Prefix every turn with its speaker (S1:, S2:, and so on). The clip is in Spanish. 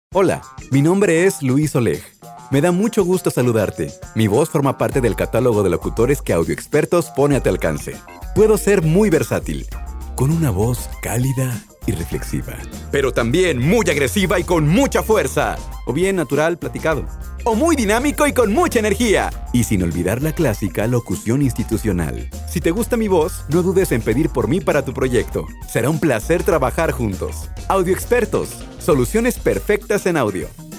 S1: Hola, mi nombre es Luis Oleg. Me da mucho gusto saludarte. Mi voz forma parte del catálogo de locutores que Audio Expertos pone a tu alcance. Puedo ser muy versátil, con una voz cálida y reflexiva, pero también muy agresiva y con mucha fuerza. O bien natural, platicado. O muy dinámico y con mucha energía. Y sin olvidar la clásica locución institucional. Si te gusta mi voz, no dudes en pedir por mí para tu proyecto. Será un placer trabajar juntos. Audio Expertos. Soluciones perfectas en audio.